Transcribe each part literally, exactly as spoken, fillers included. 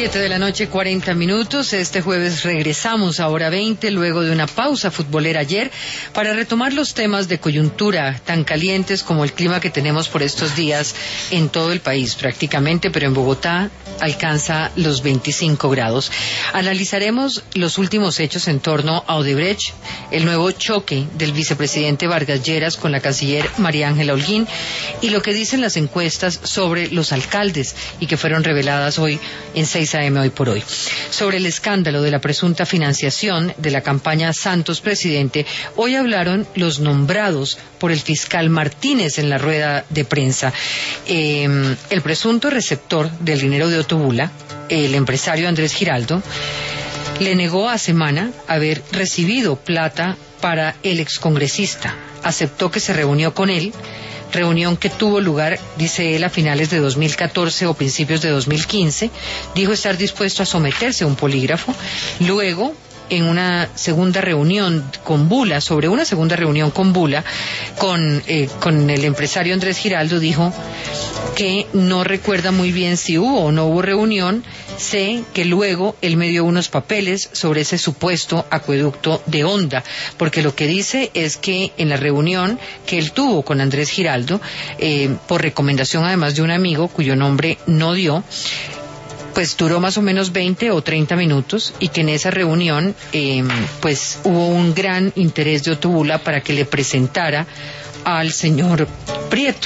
Siete de la noche, cuarenta minutos. Este jueves regresamos a hora veinte, luego de una pausa futbolera ayer, para retomar los temas de coyuntura tan calientes como el clima que tenemos por estos días en todo el país prácticamente, pero en Bogotá alcanza los veinticinco grados. Analizaremos los últimos hechos en torno a Odebrecht, el nuevo choque del vicepresidente Vargas Lleras con la canciller María Ángela Holguín y lo que dicen las encuestas sobre los alcaldes y que fueron reveladas hoy en seis a eme Hoy por Hoy. Sobre el escándalo de la presunta financiación de la campaña Santos Presidente, hoy hablaron los nombrados por el fiscal Martínez en la rueda de prensa. Eh, el presunto receptor del dinero de Otobula, el empresario Andrés Giraldo, le negó a Semana haber recibido plata para el excongresista. Aceptó que se reunió con él, reunión que tuvo lugar, dice él, a finales de dos mil catorce o principios de dos mil quince. Dijo estar dispuesto a someterse a un polígrafo. Luego, en una segunda reunión con Bula, sobre una segunda reunión con Bula, con, eh, con el empresario Andrés Giraldo, dijo que no recuerda muy bien si hubo o no hubo reunión. Sé que luego él me dio unos papeles sobre ese supuesto acueducto de Honda, porque lo que dice es que en la reunión que él tuvo con Andrés Giraldo, eh, por recomendación además de un amigo cuyo nombre no dio, pues duró más o menos veinte o treinta minutos, y que en esa reunión eh, pues hubo un gran interés de Otobula para que le presentara al señor Prieto,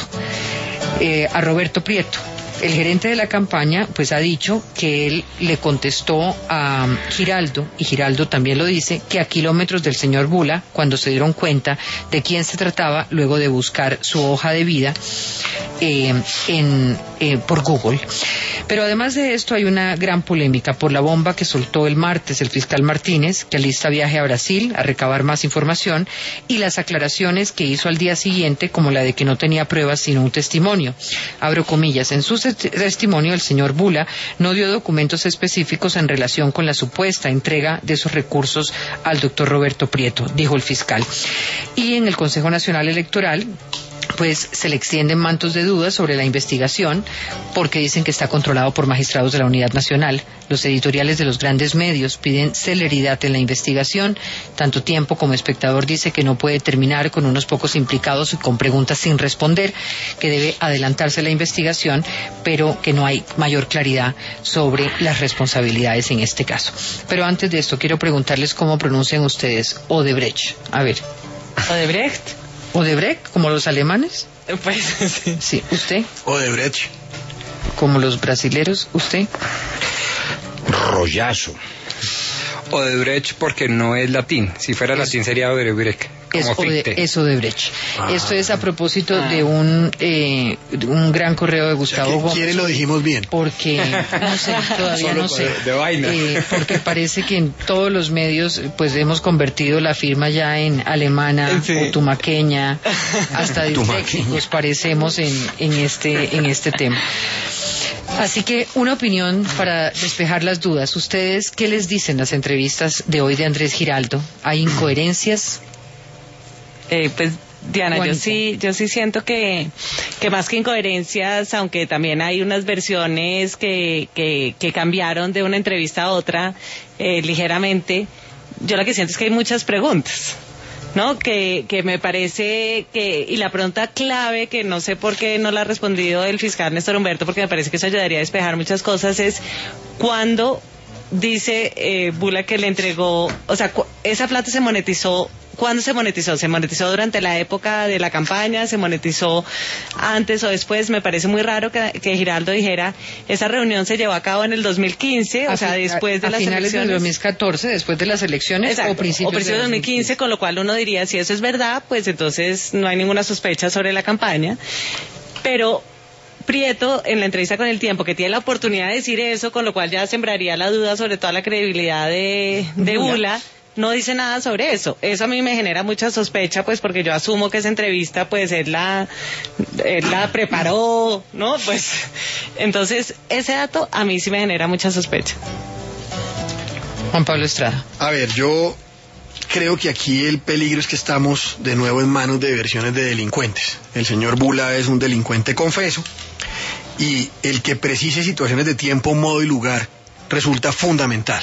eh, a Roberto Prieto. El gerente de la campaña pues ha dicho que él le contestó a Giraldo, y Giraldo también lo dice, que a kilómetros del señor Bula, cuando se dieron cuenta de quién se trataba, luego de buscar su hoja de vida eh, en, eh, por Google. Pero además de esto hay una gran polémica por la bomba que soltó el martes el fiscal Martínez, que alista viaje a Brasil a recabar más información, y las aclaraciones que hizo al día siguiente, como la de que no tenía pruebas sino un testimonio. Abro comillas, en su testimonio el señor Bula no dio documentos específicos en relación con la supuesta entrega de esos recursos al doctor Roberto Prieto, dijo el fiscal. Y en el Consejo Nacional Electoral pues se le extienden mantos de dudas sobre la investigación, porque dicen que está controlado por magistrados de la Unidad Nacional. Los editoriales de los grandes medios piden celeridad en la investigación. Tanto Tiempo como Espectador dice que no puede terminar con unos pocos implicados y con preguntas sin responder, que debe adelantarse la investigación, pero que no hay mayor claridad sobre las responsabilidades en este caso. Pero antes de esto quiero preguntarles cómo pronuncian ustedes Odebrecht. A ver. Odebrecht. Odebrecht, como los alemanes. Pues sí. Sí, ¿usted? Odebrecht. Como los brasileros, ¿usted? Rollazo. Odebrecht porque no es latín. Si fuera es, latín sería Odebrecht. Es, Ode, es Odebrecht. Ah. Esto es a propósito ah. de un eh, un gran correo de Gustavo o sea, Gómez. ¿Quiere lo dijimos bien? Porque, no sé, todavía Solo no sé. De, de vaina. Eh, porque parece que en todos los medios pues hemos convertido la firma ya en alemana, sí, o tumaqueña, hasta disléxicos parecemos en, en, este, en este tema. Así que una opinión para despejar las dudas. ¿Ustedes qué les dicen las entrevistas de hoy de Andrés Giraldo? ¿Hay incoherencias? Eh, pues Diana, yo sí, yo sí siento que, que más que incoherencias, aunque también hay unas versiones que, que, que cambiaron de una entrevista a otra eh, ligeramente, yo lo que siento es que hay muchas preguntas, ¿no? Que, que me parece que, y la pregunta clave, que no sé por qué no la ha respondido el fiscal Néstor Humberto, porque me parece que eso ayudaría a despejar muchas cosas, es ¿cuándo dice eh, Bula que le entregó, o sea, cu- esa plata se monetizó? ¿Cuándo se monetizó? ¿Se monetizó durante la época de la campaña? ¿Se monetizó antes o después? Me parece muy raro que, que Giraldo dijera, esa reunión se llevó a cabo en el dos mil quince, a o sea, fi- después de a las finales elecciones. del dos mil catorce, después de las elecciones. Exacto, o principios, o principios de dos mil quince, con lo cual uno diría, si eso es verdad, pues entonces no hay ninguna sospecha sobre la campaña. Pero Prieto, en la entrevista con El Tiempo, que tiene la oportunidad de decir eso, con lo cual ya sembraría la duda sobre toda la credibilidad de, de Bula, Bula, no dice nada sobre eso. Eso a mí me genera mucha sospecha, pues porque yo asumo que esa entrevista, pues él la, él la preparó, ¿no? Pues, entonces, ese dato a mí sí me genera mucha sospecha. Juan Pablo Estrada. A ver, yo creo que aquí el peligro es que estamos de nuevo en manos de versiones de delincuentes. El señor Bula es un delincuente confeso, y el que precise situaciones de tiempo, modo y lugar resulta fundamental.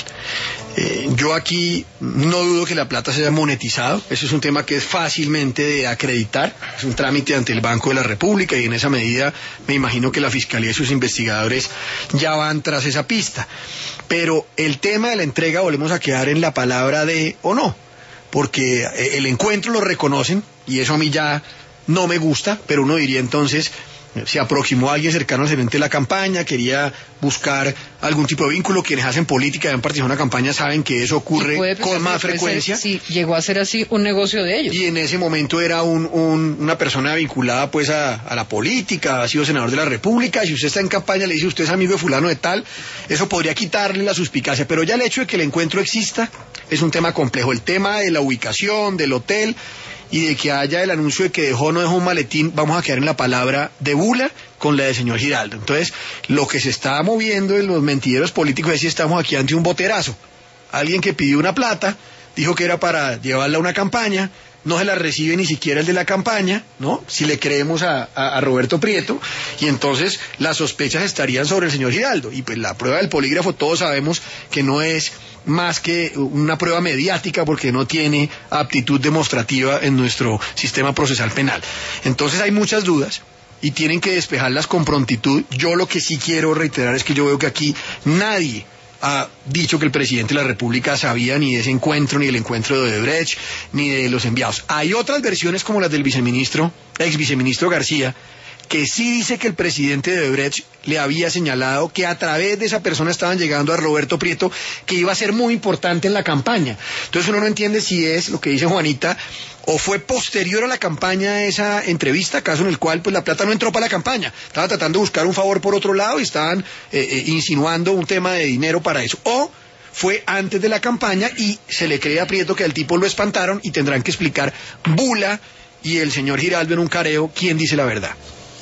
Eh, yo aquí no dudo que la plata se haya monetizado, eso es un tema que es fácilmente de acreditar, es un trámite ante el Banco de la República y en esa medida me imagino que la Fiscalía y sus investigadores ya van tras esa pista. Pero el tema de la entrega volvemos a quedar en la palabra de o no, porque el encuentro lo reconocen y eso a mí ya no me gusta, pero uno diría entonces, se aproximó a alguien cercano al gerente de la campaña, quería buscar algún tipo de vínculo. Quienes hacen política y han participado en una campaña saben que eso ocurre con más frecuencia. Sí, llegó a ser así un negocio de ellos. Y en ese momento era un, un, una persona vinculada pues a, a la política, ha sido senador de la República. Si usted está en campaña le dice usted es amigo de fulano de tal, eso podría quitarle la suspicacia. Pero ya el hecho de que el encuentro exista es un tema complejo. El tema de la ubicación, del hotel y de que haya el anuncio de que dejó o no dejó un maletín, vamos a quedar en la palabra de Bula con la del señor Giraldo. Entonces, lo que se está moviendo en los mentideros políticos es si estamos aquí ante un boterazo. Alguien que pidió una plata, dijo que era para llevarla a una campaña, no se la recibe ni siquiera el de la campaña, ¿no? Si le creemos a, a, a Roberto Prieto, y entonces las sospechas estarían sobre el señor Giraldo. Y pues la prueba del polígrafo todos sabemos que no es más que una prueba mediática porque no tiene aptitud demostrativa en nuestro sistema procesal penal. Entonces hay muchas dudas y tienen que despejarlas con prontitud. Yo lo que sí quiero reiterar es que yo veo que aquí nadie ha dicho que el presidente de la República sabía ni de ese encuentro, ni del encuentro de Odebrecht, ni de los enviados. Hay otras versiones como las del viceministro, ex viceministro García, que sí dice que el presidente de Odebrecht le había señalado que a través de esa persona estaban llegando a Roberto Prieto, que iba a ser muy importante en la campaña. Entonces uno no entiende si es lo que dice Juanita, o fue posterior a la campaña esa entrevista, caso en el cual pues la plata no entró para la campaña, estaban tratando de buscar un favor por otro lado y estaban eh, eh, insinuando un tema de dinero para eso, o fue antes de la campaña y se le cree a Prieto que al tipo lo espantaron y tendrán que explicar Bula y el señor Giraldo en un careo quién dice la verdad.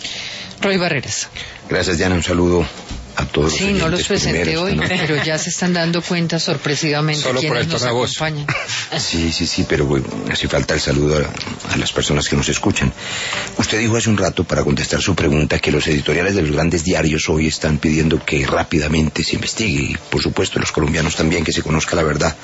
Roy Barreras. Gracias, Diana, un saludo a todos. Sí, no los presenté hoy, ¿no? Pero ya se están dando cuenta sorpresivamente solo quienes por el nos acompañan. Sí, sí, sí, pero bueno, hace falta el saludo a, a las personas que nos escuchan. Usted dijo hace un rato, para contestar su pregunta, que los editoriales de los grandes diarios hoy están pidiendo que rápidamente se investigue, y por supuesto los colombianos también, que se conozca la verdad.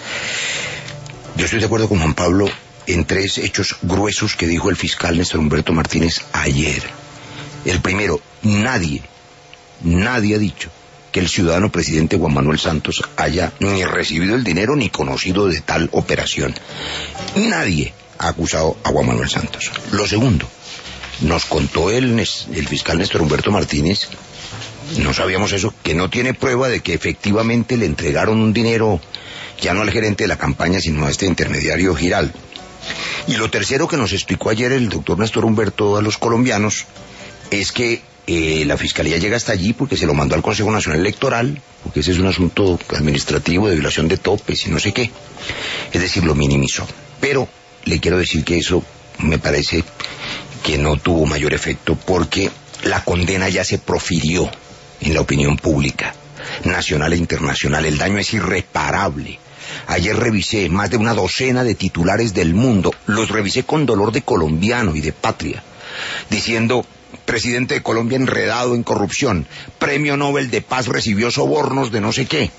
Yo estoy de acuerdo con Juan Pablo en tres hechos gruesos que dijo el fiscal Néstor Humberto Martínez ayer. El primero, nadie, nadie ha dicho que el ciudadano presidente Juan Manuel Santos haya ni recibido el dinero ni conocido de tal operación. Nadie ha acusado a Juan Manuel Santos. Lo segundo, nos contó el, el fiscal Néstor Humberto Martínez, no sabíamos eso, que no tiene prueba de que efectivamente le entregaron un dinero ya no al gerente de la campaña, sino a este intermediario Giraldo. Y lo tercero que nos explicó ayer el doctor Néstor Humberto a los colombianos es que eh, la Fiscalía llega hasta allí porque se lo mandó al Consejo Nacional Electoral, porque ese es un asunto administrativo de violación de topes y no sé qué. Es decir, lo minimizó. Pero le quiero decir que eso me parece que no tuvo mayor efecto porque la condena ya se profirió en la opinión pública, nacional e internacional. El daño es irreparable. Ayer revisé más de una docena de titulares del mundo, los revisé con dolor de colombiano y de patria, diciendo: presidente de Colombia enredado en corrupción, premio Nobel de Paz recibió sobornos de no sé qué.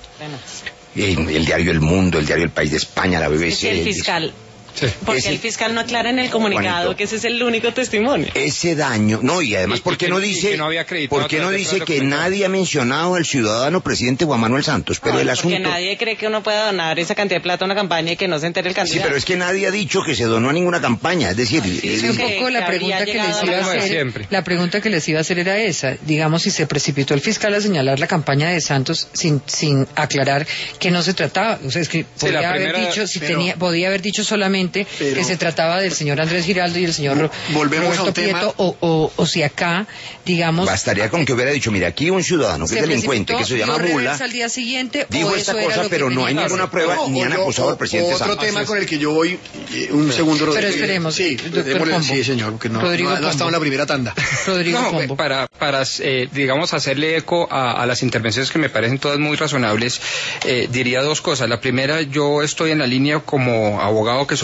El, el diario El Mundo, el diario El País de España, la B B C. Es el fiscal. Sí. Porque ese, el fiscal no aclara en el comunicado, Juanito, que ese es el único testimonio. Ese daño, no, y además, ¿por qué no dice, no ¿por qué no dice que nadie ha mencionado al ciudadano presidente Juan Manuel Santos? Pero no, el porque asunto... nadie cree que uno pueda donar esa cantidad de plata a una campaña y que no se entere el candidato. Sí, pero es que nadie ha dicho que se donó a ninguna campaña, es decir... Sí, es, sí, un poco la pregunta que les iba a hacer, la pregunta que les iba a hacer era esa, digamos, si se precipitó el fiscal a señalar la campaña de Santos sin sin aclarar que no se trataba, o sea, es que sí, podía haber primera, dicho, si pero, tenía, podía haber dicho solamente pero, que se trataba del señor Andrés Giraldo y el señor volvemos Roberto a un Prieto, tema, o, o, o si acá, digamos... Bastaría con que hubiera dicho, mira, aquí un ciudadano que es delincuente, que se llama Bula, al día siguiente, dijo esta cosa, pero no hay ninguna prueba, no, ni han yo, acusado al presidente Otro Santos. tema con el que yo voy, eh, un segundo, Rodrigo. Pero esperemos, Sí, doctor démosle, Pombo. sí, señor, porque no, Rodrigo no, no ha Pombo. estado en la primera tanda. Rodrigo No, Pombo. para, para eh, digamos, hacerle eco a, a las intervenciones que me parecen todas muy razonables, eh, diría dos cosas. La primera, yo estoy en la línea como abogado que soy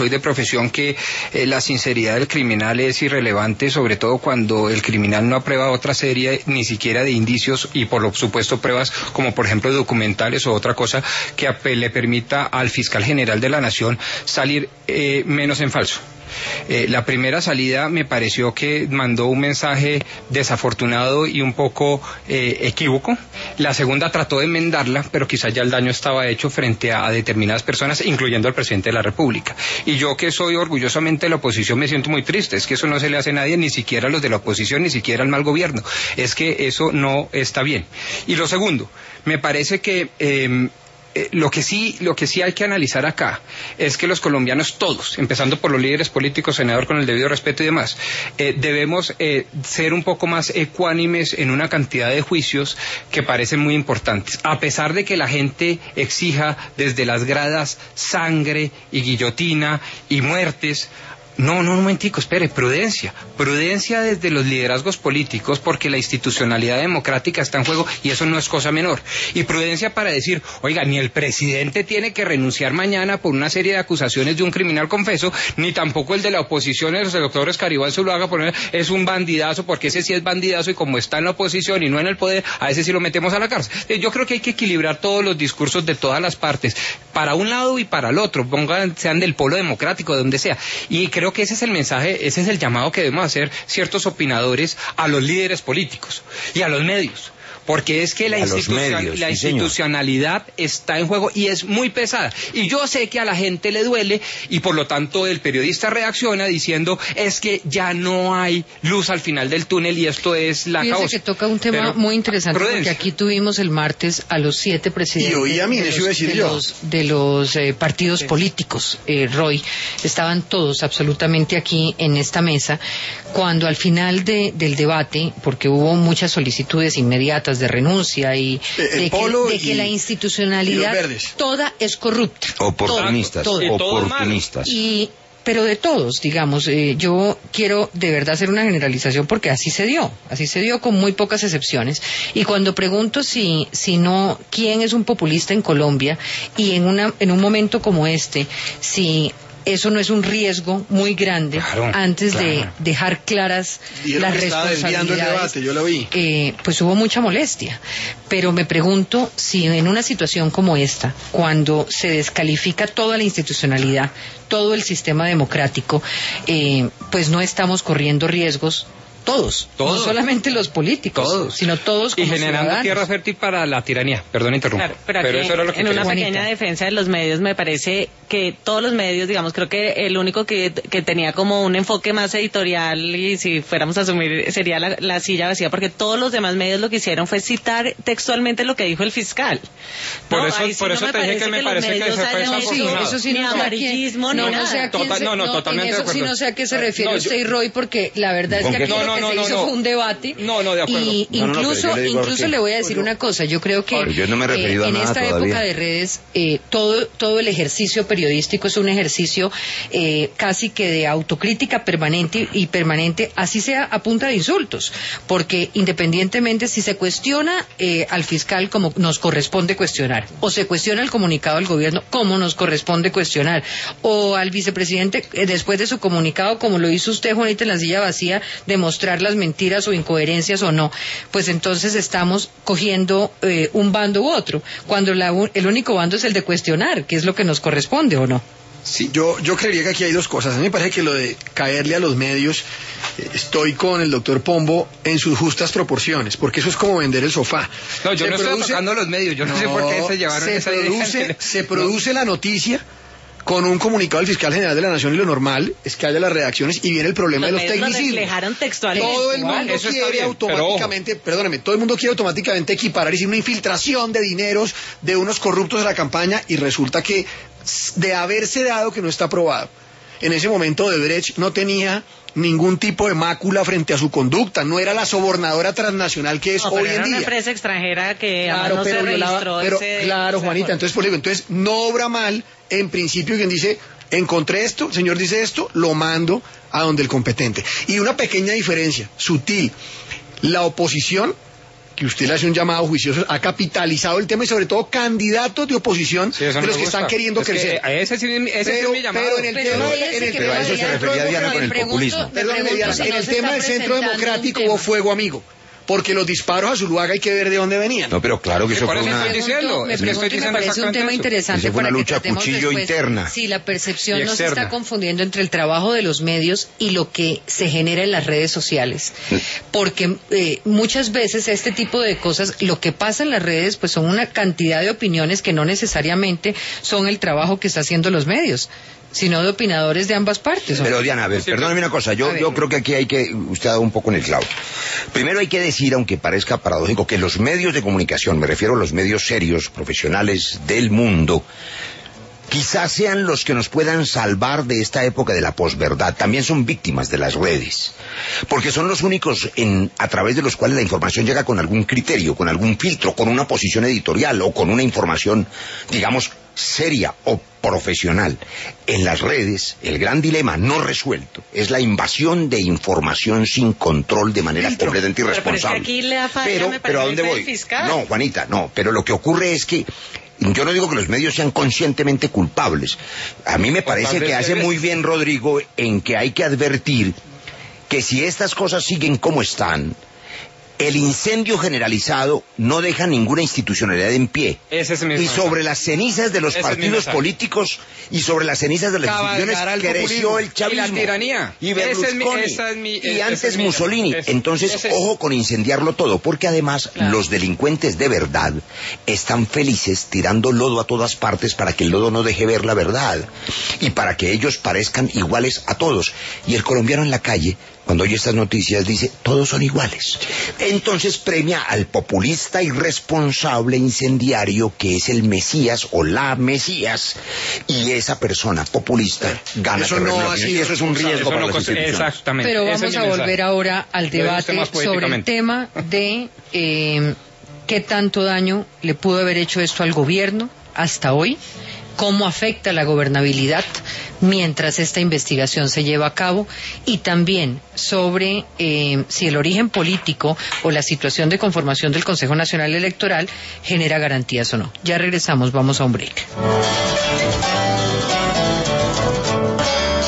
soy de profesión que eh, la sinceridad del criminal es irrelevante, sobre todo cuando el criminal no aprueba otra serie ni siquiera de indicios y por supuesto pruebas como por ejemplo documentales o otra cosa que le permita al fiscal general de la nación salir eh, menos en falso. Eh, la primera salida me pareció que mandó un mensaje desafortunado y un poco eh, equívoco. La segunda trató de enmendarla, pero quizás ya el daño estaba hecho frente a, a determinadas personas, incluyendo al presidente de la República. Y yo, que soy orgullosamente de la oposición, me siento muy triste. Es que eso no se le hace a nadie, ni siquiera a los de la oposición, ni siquiera al mal gobierno. Es que eso no está bien. Y lo segundo, me parece que eh, Lo que sí, lo que sí hay que analizar acá es que los colombianos todos, empezando por los líderes políticos, senador, con el debido respeto y demás, eh, debemos eh, ser un poco más ecuánimes en una cantidad de juicios que parecen muy importantes. A pesar de que la gente exija desde las gradas sangre y guillotina y muertes, No, no, un momentico, espere, prudencia, prudencia desde los liderazgos políticos, porque la institucionalidad democrática está en juego y eso no es cosa menor. Y prudencia para decir, oiga, ni el presidente tiene que renunciar mañana por una serie de acusaciones de un criminal confeso, ni tampoco el de la oposición, el doctor Escaribal se lo haga poner, es un bandidazo, porque ese sí es bandidazo y como está en la oposición y no en el poder, a ese sí lo metemos a la cárcel. Yo creo que hay que equilibrar todos los discursos de todas las partes, para un lado y para el otro, pongan, sean del polo democrático, de donde sea. Y creo que ese es el mensaje, ese es el llamado que debemos hacer ciertos opinadores a los líderes políticos y a los medios. Porque es que la, institucion medios, la sí, institucionalidad señor. está en juego y es muy pesada. Y yo sé que a la gente le duele y por lo tanto el periodista reacciona diciendo es que ya no hay luz al final del túnel y esto es la Fíjese causa. que toca un tema Pero, muy interesante prudencia. Porque aquí tuvimos el martes a los siete presidentes y oí a mí, de, los, decir de, yo. los, de los eh, partidos sí. políticos, eh, Roy. Estaban todos absolutamente aquí en esta mesa cuando al final de, del debate, porque hubo muchas solicitudes inmediatas de renuncia y de, que, de que y, la institucionalidad toda es corrupta. Oportunistas, todo, todo. oportunistas. Y, pero de todos, digamos, eh, yo quiero de verdad hacer una generalización porque así se dio, así se dio con muy pocas excepciones. Y cuando pregunto si, si no, quién es un populista en Colombia y en una, en un momento como este, si eso no es un riesgo muy grande claro, antes claro. de dejar claras Dijeron las que responsabilidades. El debate, yo lo vi. Eh, pues hubo mucha molestia, pero me pregunto si en una situación como esta, cuando se descalifica toda la institucionalidad, todo el sistema democrático, eh, pues no estamos corriendo riesgos. Todos, todos, no solamente los políticos, todos. sino todos como y generando ciudadanos. tierra fértil para la tiranía. Perdón, interrumpo. Claro, pero, pero eso era lo que en una Juanita. pequeña defensa de los medios, me parece que todos los medios, digamos, creo que el único que, que tenía como un enfoque más editorial, y si fuéramos a asumir, sería la, la silla vacía, porque todos los demás medios lo que hicieron fue citar textualmente lo que dijo el fiscal. Por no, eso, por no eso te dije que me parece que se fue desafortunado. Eso sí, ni no amarillismo, no, ni no, nada. sé a quién Total, se, no, no, no, totalmente en eso de acuerdo. sí no sé a qué se refiere no, usted yo, y Roy, porque la verdad es que aquí no, lo no, que no, se no, hizo no. fue un debate. No, no, de acuerdo. Y no, no, incluso, no, incluso le voy a decir una cosa, yo creo que Ahora, yo no me he eh, a en nada esta todavía. época de redes, eh, todo, todo el ejercicio periodístico es un ejercicio eh, casi que de autocrítica permanente y permanente, así sea a punta de insultos, porque independientemente si se cuestiona eh, al fiscal como nos corresponde cuestionar, o se cuestiona el comunicado del gobierno como nos corresponde cuestionar, o al vicepresidente eh, después de su comunicado, como lo hizo usted, Juanita, en la silla vacía, demostrar las mentiras o incoherencias o no, pues entonces estamos cogiendo eh, un bando u otro, cuando la, el único bando es el de cuestionar, que es lo que nos corresponde o no. Sí, yo, yo creería que aquí hay dos cosas. A mí me parece que lo de caerle a los medios, eh, estoy con el doctor Pombo en sus justas proporciones, porque eso es como vender el sofá. No, yo se no produce, estoy atacando a los medios, yo no, no sé por qué se llevaron se esa produce, idea. Se produce no. la noticia con un comunicado del fiscal general de la Nación y lo normal es que haya las reacciones y viene el problema los de los tecnicismos. Lo reflejaron textualmente. Todo el mundo Eso quiere bien, automáticamente, pero... perdóname, todo el mundo quiere automáticamente equiparar y decir una infiltración de dineros de unos corruptos de la campaña y resulta que de haberse dado que no está aprobado. En ese momento Odebrecht no tenía ningún tipo de mácula frente a su conducta, no era la sobornadora transnacional que es no, hoy pero en era día. Una empresa extranjera que claro, no pero se violaba, registró pero ese, claro, ese Juanita, entonces por ejemplo, entonces no obra mal en principio quien dice encontré esto, el señor dice esto, lo mando a donde el competente. Y una pequeña diferencia, sutil, la oposición que usted le hace un llamado juicioso, ha capitalizado el tema y sobre todo candidatos de oposición sí, de los que gusta. están queriendo es crecer. Que ese sí, ese pero, sí es mi llamado. pero en el pero tema, en el pero a eso se refería Diana con el populismo. Perdón, Diana, si en no el se tema está del Centro presentando Democrático un hubo tema. fuego amigo. Porque los disparos a Zuluaga hay que ver de dónde venían. No, pero claro que eso Por fue eso una... estoy diciendo, me es que pregunto estoy y me diciendo parece un exactamente tema eso. interesante Eso fue para una que lucha a tratemos cuchillo después interna. si la percepción Y no se externa. está confundiendo entre el trabajo de los medios y lo que se genera en las redes sociales. Porque eh, muchas veces este tipo de cosas, lo que pasa en las redes, pues son una cantidad de opiniones que no necesariamente son el trabajo que está haciendo los medios, sino de opinadores de ambas partes. Pero Diana, a ver, Sí, perdóneme una cosa, yo, yo creo que aquí hay que, usted ha dado un poco en el clavo. Primero hay que decir, aunque parezca paradójico, que los medios de comunicación, me refiero a los medios serios, profesionales del mundo, quizás sean los que nos puedan salvar de esta época de la posverdad. También son víctimas de las redes, porque son los únicos en, a través de los cuales la información llega con algún criterio, con algún filtro, con una posición editorial o con una información, digamos, seria o profesional. En las redes, el gran dilema no resuelto es la invasión de información sin control de manera Filtro. completamente Pero, pero es que irresponsable. aquí la falla Pero, me pero ¿a parece dónde voy? el fiscal. No, Juanita, no, pero lo que ocurre es que yo no digo que los medios sean conscientemente culpables. A mí me parece tal vez que hace debes. muy bien Rodrigo en que hay que advertir que si estas cosas siguen como están, el incendio generalizado no deja ninguna institucionalidad en pie. Ese es mi Y mensaje. sobre las cenizas de los Ese es mi partidos mensaje. políticos y sobre las cenizas de las Cabalgar instituciones al creció populismo el chavismo. y la tiranía. Y Ese es mi- Berlusconi. esa es mi- y ese antes es mi- Mussolini. ese- Entonces, ese es- ojo con incendiarlo todo, porque además Claro. los delincuentes de verdad están felices tirando lodo a todas partes para que el lodo no deje ver la verdad y para que ellos parezcan iguales a todos. Y el colombiano en la calle, cuando oye estas noticias, dice, todos son iguales. Entonces premia al populista irresponsable incendiario que es el Mesías o la Mesías, y esa persona populista gana Eso terreno. no así, Y eso es un riesgo Eso para no las cosa- instituciones. Exactamente. Pero ese vamos es mi a mensaje. volver ahora al Lo dice debate más sobre el poéticamente. tema de eh, qué tanto daño le pudo haber hecho esto al gobierno hasta hoy, cómo afecta la gobernabilidad mientras esta investigación se lleva a cabo, y también sobre eh, si el origen político o la situación de conformación del Consejo Nacional Electoral genera garantías o no. Ya regresamos, vamos a un break.